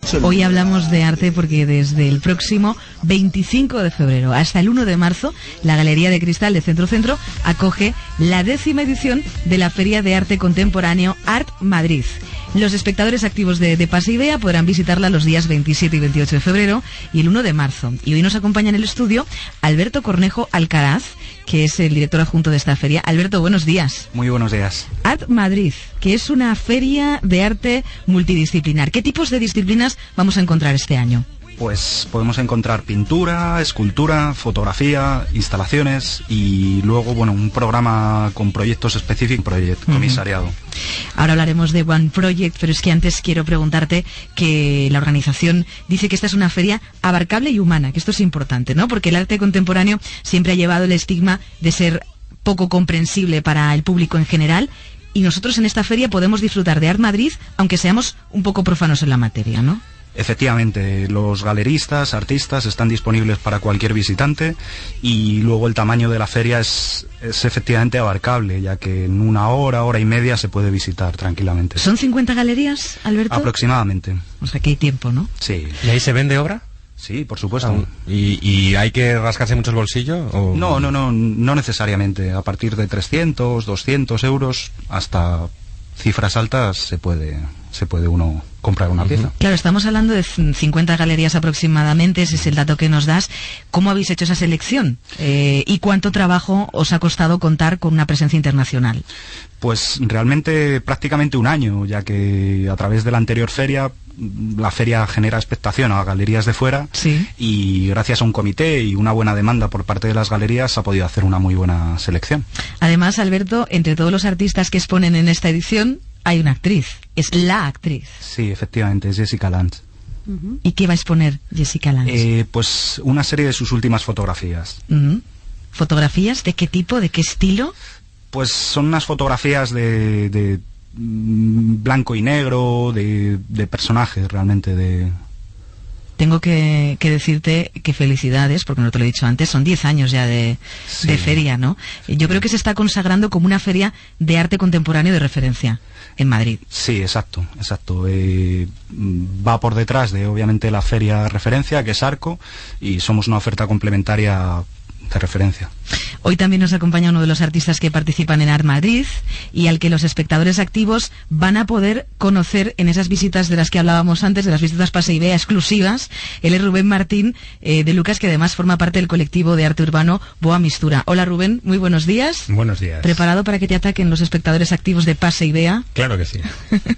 Hoy hablamos de arte porque desde el próximo 25 de febrero hasta el 1 de marzo, la Galería de Cristal de Centro Centro acoge la 10ª edición de la Feria de Arte Contemporáneo Art Madrid. Los espectadores activos de Pase y Vea podrán visitarla los días 27 y 28 de febrero y el 1 de marzo. Y hoy nos acompaña en el estudio Alberto Cornejo Alcaraz, que es el director adjunto de esta feria. Alberto, buenos días. Muy buenos días. Art Madrid, que es una feria de arte multidisciplinar. ¿Qué tipos de disciplinas vamos a encontrar este año? Pues podemos encontrar pintura, escultura, fotografía, instalaciones y luego, bueno, un programa con proyectos específicos, comisariado. Ahora hablaremos de One Project, pero es que antes quiero preguntarte que la organización dice que esta es una feria abarcable y humana, que esto es importante, ¿no? Porque el arte contemporáneo siempre ha llevado el estigma de ser poco comprensible para el público en general, y nosotros en esta feria podemos disfrutar de Art Madrid, aunque seamos un poco profanos en la materia, ¿no? Efectivamente, los galeristas, artistas están disponibles para cualquier visitante y luego el tamaño de la feria es efectivamente abarcable, ya que en una hora y media se puede visitar tranquilamente. ¿Son 50 galerías, Alberto? Aproximadamente. O sea que hay tiempo, ¿no? Sí. ¿Y ahí se vende obra? Sí, por supuesto. ¿Y hay que rascarse mucho el bolsillo? ¿O? No necesariamente. A partir de 300, 200 euros hasta cifras altas se puede uno comprar una pieza. Claro, estamos hablando de 50 galerías aproximadamente, ese es el dato que nos das. ¿Cómo habéis hecho esa selección? ¿Y cuánto trabajo os ha costado contar con una presencia internacional? Pues realmente prácticamente un año, ya que a través de la anterior feria, la feria genera expectación a galerías de fuera, sí, y gracias a un comité y una buena demanda por parte de las galerías ha podido hacer una muy buena selección. Además, Alberto, entre todos los artistas que exponen en esta edición hay una actriz, es la actriz. Sí, efectivamente, es Jessica Lange. ¿Y qué va a exponer Jessica Lange? Pues una serie de sus últimas fotografías. ¿Fotografías de qué tipo, de qué estilo? Pues son unas fotografías de blanco y negro, de personajes realmente, de... Tengo que decirte que felicidades, porque no te lo he dicho antes, son 10 años ya de feria, ¿no? Yo creo que se está consagrando como una feria de arte contemporáneo de referencia en Madrid. Sí, exacto. Va por detrás de, obviamente, la feria referencia, que es Arco, y somos una oferta complementaria de referencia. Hoy también nos acompaña uno de los artistas que participan en Art Madrid y al que los espectadores activos van a poder conocer en esas visitas de las que hablábamos antes, de las visitas Pase y Vea exclusivas. Él es Rubén Martín de Lucas, que además forma parte del colectivo de arte urbano Boa Mistura. Hola Rubén, muy buenos días. Buenos días. ¿Preparado para que te ataquen los espectadores activos de Pase y Vea? Claro que sí.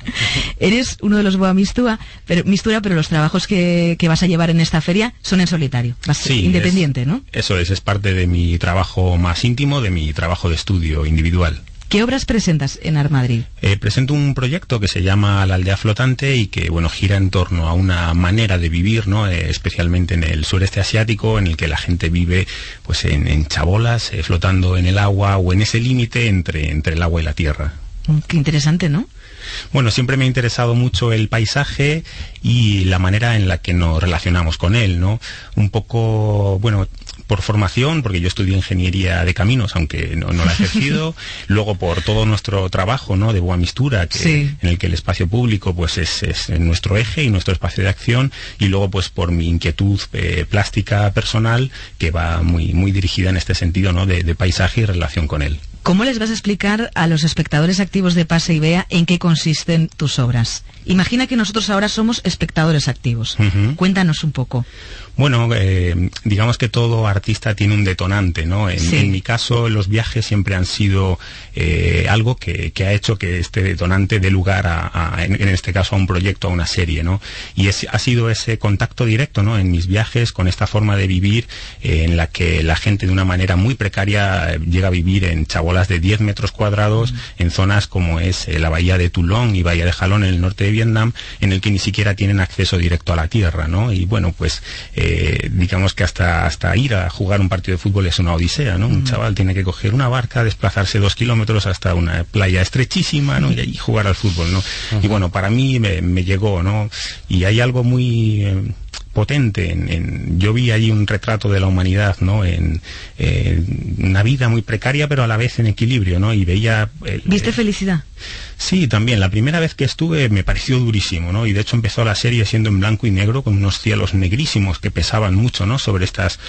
Eres uno de los Boa Mistura, pero los trabajos que vas a llevar en esta feria son en solitario, independiente, ¿no? Eso es parte de mi trabajo más íntimo, de mi trabajo de estudio individual. ¿Qué obras presentas en Art Madrid? Presento un proyecto que se llama La Aldea Flotante y que, bueno, gira en torno a una manera de vivir, ¿no? Especialmente en el sureste asiático, en el que la gente vive pues en chabolas, flotando en el agua o en ese límite entre el agua y la tierra. Qué interesante, ¿no? Bueno, siempre me ha interesado mucho el paisaje y la manera en la que nos relacionamos con él, ¿no? Un poco, bueno, por formación, porque yo estudié ingeniería de caminos, aunque no la he ejercido, luego por todo nuestro trabajo, ¿no?, de Boa Mistura, en el que el espacio público pues es nuestro eje y nuestro espacio de acción, y luego pues por mi inquietud plástica personal, que va muy dirigida en este sentido, ¿no?, de paisaje y relación con él. ¿Cómo les vas a explicar a los espectadores activos de Pase y Vea en qué consisten tus obras? Imagina que nosotros ahora somos espectadores activos. Cuéntanos un poco. Bueno, digamos que todo artista tiene un detonante, ¿no? En mi caso, los viajes siempre han sido algo que ha hecho que este detonante dé lugar en este caso, a un proyecto, a una serie, ¿no? Y ha sido ese contacto directo, ¿no?, en mis viajes con esta forma de vivir en la que la gente de una manera muy precaria llega a vivir en chabolas de 10 metros cuadrados en zonas como es la bahía de Toulon y bahía de Jalón en el norte de Vietnam, en el que ni siquiera tienen acceso directo a la tierra, ¿no? Y bueno, pues digamos que hasta ir a jugar un partido de fútbol es una odisea, ¿no? Un chaval tiene que coger una barca, desplazarse 2 kilómetros hasta una playa estrechísima, ¿no?, y allí jugar al fútbol, ¿no? Y bueno, para mí me llegó, ¿no? Y hay algo muy potente yo vi allí un retrato de la humanidad, ¿no?, en una vida muy precaria, pero a la vez en equilibrio, ¿no? Y veía... ¿Viste felicidad? Sí, también. La primera vez que estuve me pareció durísimo, ¿no? Y de hecho empezó la serie siendo en blanco y negro, con unos cielos negrísimos que pesaban mucho, ¿no? Sobre estas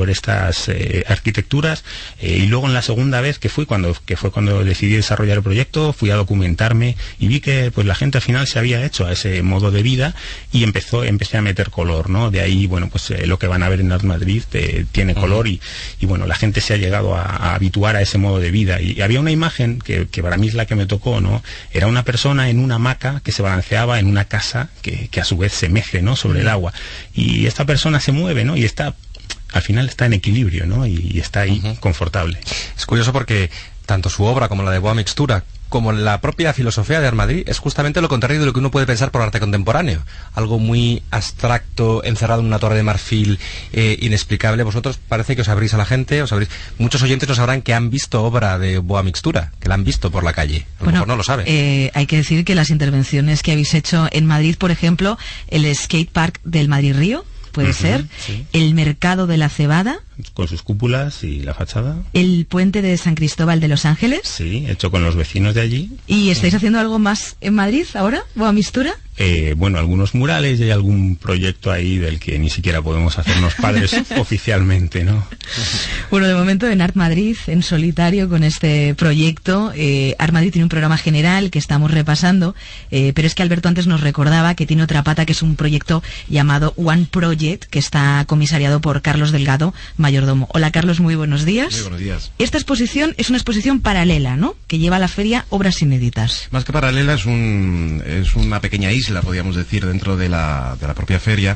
arquitecturas. Y luego en la segunda vez que fue cuando decidí desarrollar el proyecto, fui a documentarme y vi que pues la gente al final se había hecho a ese modo de vida y empecé a meter color, ¿no? De ahí, bueno, pues lo que van a ver en Art Madrid tiene color y bueno, la gente se ha llegado a habituar a ese modo de vida. Y había una imagen que para mí es la que me tocó, ¿no? Era una persona en una hamaca que se balanceaba en una casa que a su vez se mece, ¿no? Sobre el agua. Y esta persona se mueve, ¿no? Y al final está en equilibrio, ¿no? Y está ahí confortable. Es curioso porque tanto su obra como la de Boa Mixtura, como la propia filosofía de Art Madrid, es justamente lo contrario de lo que uno puede pensar por arte contemporáneo. Algo muy abstracto, encerrado en una torre de marfil, inexplicable. Vosotros parece que os abrís a la gente, muchos oyentes no sabrán que han visto obra de Boa Mixtura, que la han visto por la calle. A lo mejor no lo saben. Hay que decir que las intervenciones que habéis hecho en Madrid, por ejemplo, el skate park del Madrid Río, puede ser, sí. El mercado de la Cebada, con sus cúpulas y la fachada, el puente de San Cristóbal de Los Ángeles, sí, hecho con los vecinos de allí. ¿Y estáis haciendo algo más en Madrid ahora, Boa Mixtura? Bueno, algunos murales y hay algún proyecto ahí del que ni siquiera podemos hacernos padres oficialmente, ¿no? Bueno, de momento en Art Madrid, en solitario con este proyecto. Art Madrid tiene un programa general que estamos repasando, pero es que Alberto antes nos recordaba que tiene otra pata, que es un proyecto llamado One Project, que está comisariado por Carlos Delgado, mayordomo. Hola Carlos, muy buenos días. Muy buenos días. Esta exposición es una exposición paralela, ¿no?, que lleva a la feria Obras Inéditas. Más que paralela, es una pequeña isla, podríamos decir, dentro de la propia feria.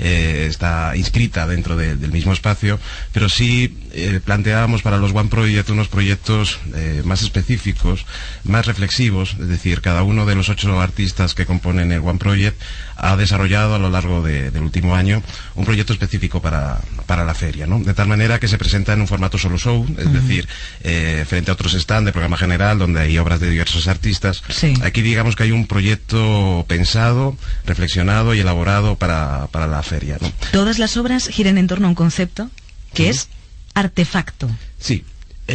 Está inscrita dentro del mismo espacio, pero sí planteábamos para los One Project unos proyectos más específicos, más reflexivos. Es decir, cada uno de los 8 artistas que componen el One Project ha desarrollado a lo largo del último año un proyecto específico para la feria, ¿no? De tal manera que se presenta en un formato solo show, es decir, frente a otros stands de programa general donde hay obras de diversos artistas. Sí. Aquí digamos que hay un proyecto pensado, reflexionado y elaborado para la feria, ¿no? Todas las obras giran en torno a un concepto que es artefacto. Sí.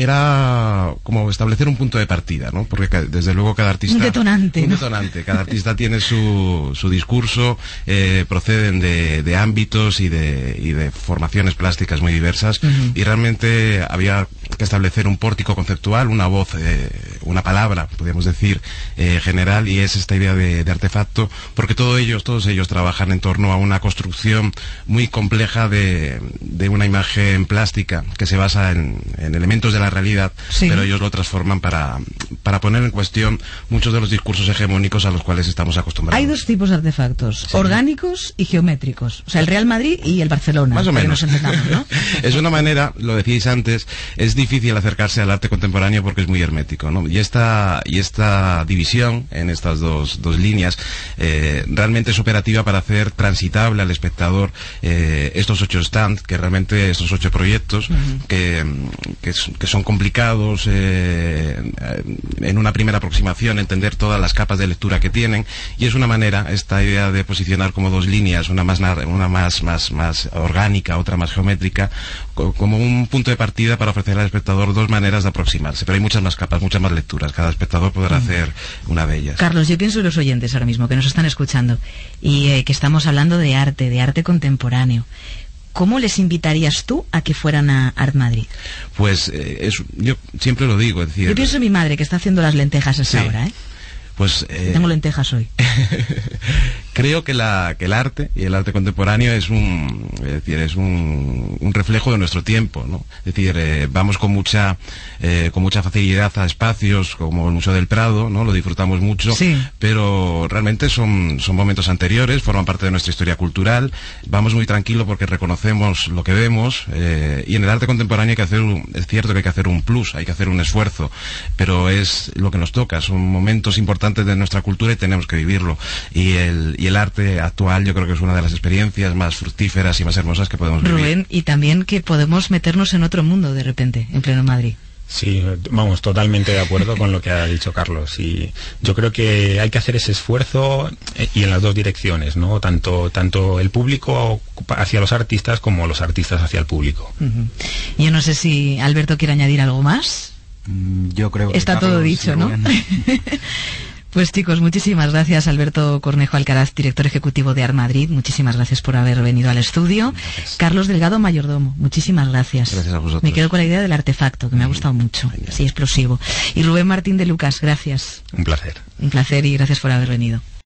Era como establecer un punto de partida, ¿no? Porque desde luego cada artista... Un detonante, Un ¿no? detonante. Cada artista tiene su discurso, proceden de ámbitos y de formaciones plásticas muy diversas, y realmente había que establecer un pórtico conceptual, una voz, una palabra, podríamos decir, general, y es esta idea de artefacto, porque todos ellos trabajan en torno a una construcción muy compleja de una imagen plástica que se basa en elementos de la realidad, sí, pero ellos lo transforman para poner en cuestión muchos de los discursos hegemónicos a los cuales estamos acostumbrados. Hay 2 tipos de artefactos, sí, orgánicos y geométricos. O sea, el Real Madrid y el Barcelona. Más o menos. Nos entendamos, ¿no? Es una manera, lo decíais antes, es difícil acercarse al arte contemporáneo porque es muy hermético, ¿no? Y esta división en estas dos líneas realmente es operativa para hacer transitable al espectador estos 8 stands, que realmente estos 8 proyectos que son complicados en una primera aproximación, entender todas las capas de lectura que tienen, y es una manera, esta idea de posicionar como 2 líneas, una más orgánica, otra más geométrica, como un punto de partida para ofrecer al espectador 2 maneras de aproximarse, pero hay muchas más capas, muchas más lecturas, cada espectador podrá hacer una de ellas. Carlos, yo pienso en los oyentes ahora mismo que nos están escuchando y que estamos hablando de arte contemporáneo. ¿Cómo les invitarías tú a que fueran a Art Madrid? Pues yo siempre lo digo, es decir... Yo pienso en mi madre, que está haciendo las lentejas a esa hora, ¿eh? Pues, tengo lentejas hoy. Creo que el arte y el arte contemporáneo es un reflejo de nuestro tiempo, ¿no? Es decir, vamos con mucha facilidad a espacios como el Museo del Prado, ¿no? Lo disfrutamos mucho, sí, pero realmente son momentos anteriores, forman parte de nuestra historia cultural. Vamos muy tranquilos porque reconocemos lo que vemos, y en el arte contemporáneo es cierto que hay que hacer un plus, hay que hacer un esfuerzo, pero es lo que nos toca, son momentos importantes de nuestra cultura y tenemos que vivirlo, y el arte actual yo creo que es una de las experiencias más fructíferas y más hermosas que podemos vivir. Rubén, y también que podemos meternos en otro mundo de repente, en pleno Madrid. Sí, vamos, totalmente de acuerdo con lo que ha dicho Carlos, y yo creo que hay que hacer ese esfuerzo y en las 2 direcciones, ¿no? Tanto el público hacia los artistas como los artistas hacia el público. Yo no sé si Alberto quiere añadir algo más. Yo creo que está Carlos todo dicho, ¿no? Pues chicos, muchísimas gracias. Alberto Cornejo Alcaraz, director ejecutivo de Art Madrid, muchísimas gracias por haber venido al estudio. Gracias. Carlos Delgado, mayordomo, muchísimas gracias. Gracias a vosotros. Me quedo con la idea del artefacto, que me ha gustado mucho, así explosivo. Y Rubén Martín de Lucas, gracias. Un placer. Un placer y gracias por haber venido.